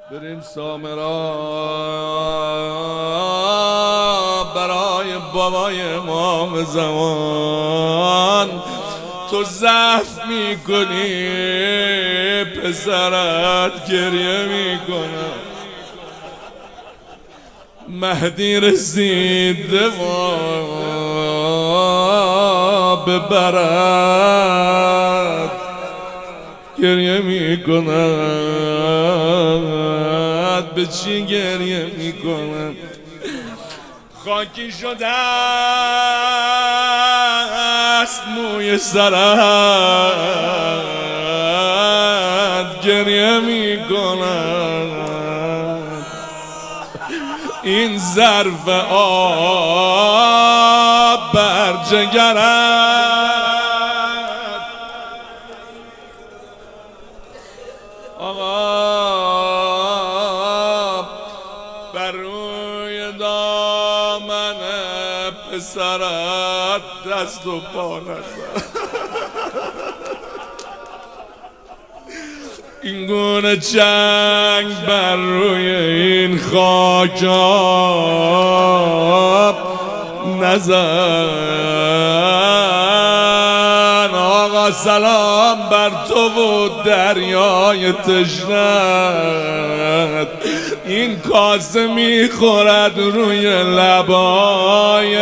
بریم سامرا برای بابای امام زمان. تو ضعف میکنی پسرت گریه میکنه. مهدی رسیده و ببرد گریه میکند. به چی گریه میکند؟ خاکی شده است موی سرت گریه میکند. این ظرف آب بر جگرت آقا بر روی دامن پسرت دست و پا نزن. این گونه چنگ بر روی این خاک آب نزن. آقا سلام بر تو و دریای تشنت. این کاسه میخورد روی لبای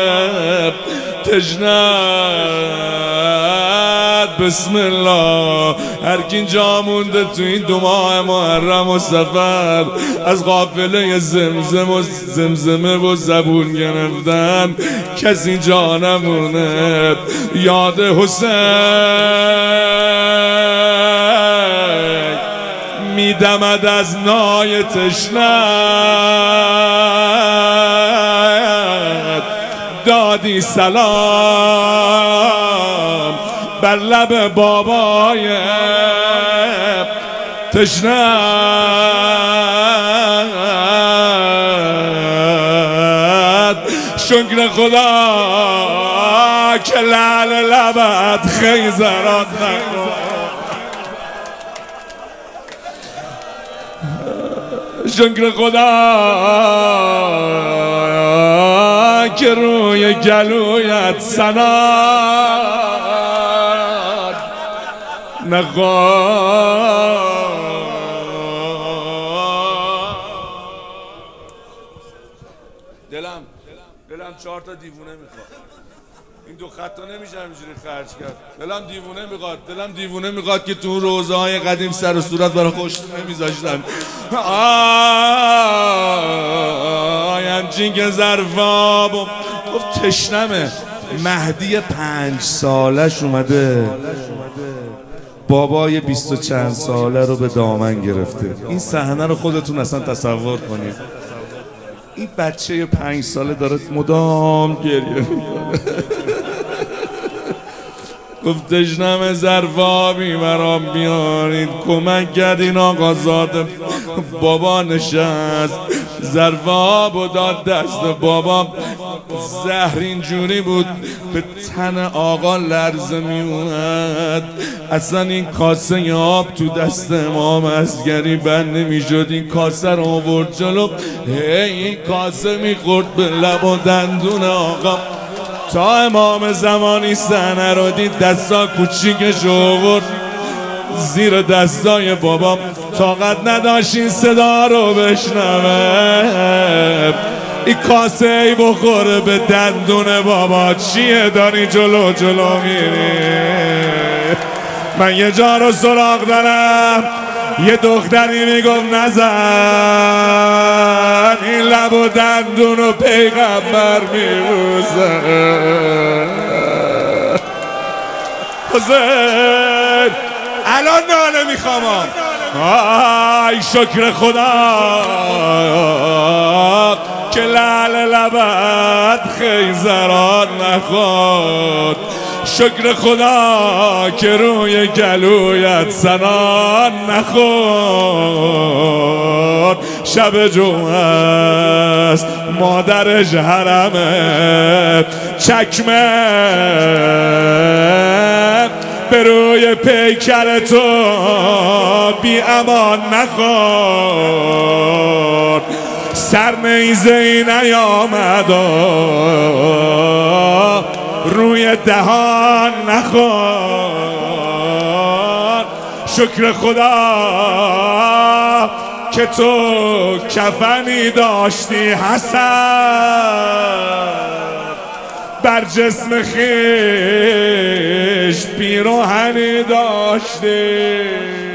تشنت. بسم الله. هر کی جا مونده تو این 2 ماه محرم و سفر از قافله زمزمه و زبون گرفتن کسی جا نمونه. یاد حسین میدمد از نای تشنت. دادی سلام بر لب بابای تشنت. شکر خدا که لعل لبت خیزرات نکن. شکر خدا که روی گلویت سناد نخواد. دلم 4 تا دیوونه میخواد. این 2 خطا نمیشه همینجوری خرج کرد. دلم دیوونه میخواد که تو روزه های قدیم سر و صورت برای خوش نمیذاشتم. همچین که ظرفا گفت تشنمه. مهدی 5 سالش اومده بابای 20 و چند ساله رو به دامن گرفته. این صحنه رو خودتون اصلا تصور کنید. این بچه 5 ساله داره مدام گریه میکنه. گفت تشنم ظرفابی برام بیارید کمک کردین آقازاده. بابا نشست ظرفاب و داد دست بابا. زهر اینجوری بود به تن آقا لرزه میومد. اصلا این کاسه آب تو دست امام عسگری بند نمیشد. این کاسه رو آورد جلو این کاسه میخورد به لب و دندون آقا تا امام زمانی صحنه رو دید. دستا کوچیکش آورد زیر دستای بابا. طاقت نداشت این صدا رو بشنوه. این کاسه ای بخوره به دندون بابا. چیه داری جلو میری؟ من یه جا رو سراغ دارم. یه دختری میگفت نزن این لب و دندون و پیغمبر میبوزن. حسین الان ناله میخوام. آی شکر خدا که لعل لبت خیزران نخورد. شکر خدا که روی گلویت سنان نخورد. شب جمعه است مادرش حرمه چکمه به روی پیکر تو بی امان نخور، سر نیزه ای نیامد روی دهان نخور. شکر خدا که تو کفنی داشتی حسن، بر جسم خیش پیراهنی داشتی.